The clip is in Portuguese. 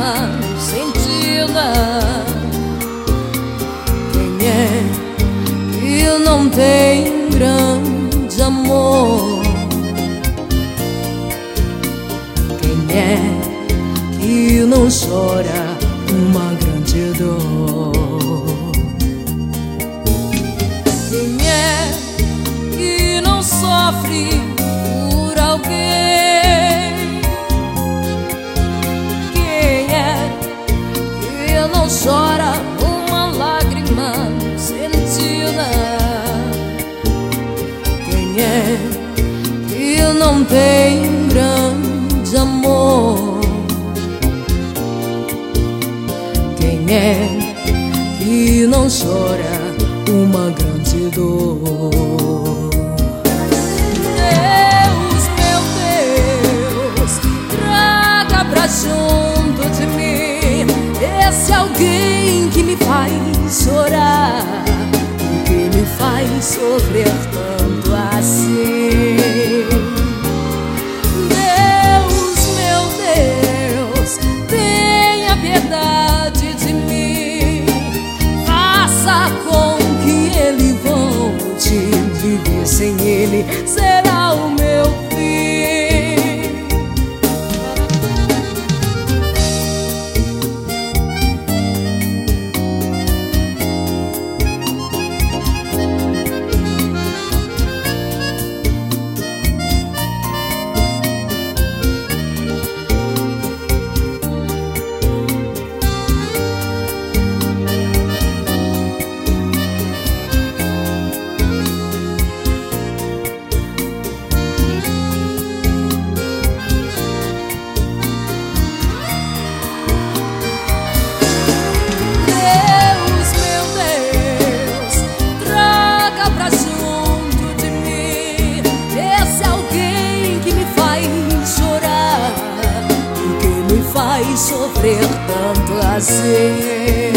lágrima sentida. Quem é que não tem grande amor? Quem é que não chora uma grande dor? Quem é que não sofre por alguém? Quem é que não chora uma lágrima sentida? Quem é que não tem grande amor? Quem é que não chora uma grande dor? Deus, meu Deus, traga pra junto de mim esse alguém que me faz chorar, que me faz sofrer tanto assim. Deus, meu Deus, tenha piedade de mim, faça com que ele volte. Viver sem ele será o meu fim. Faz sofrer tanto assim.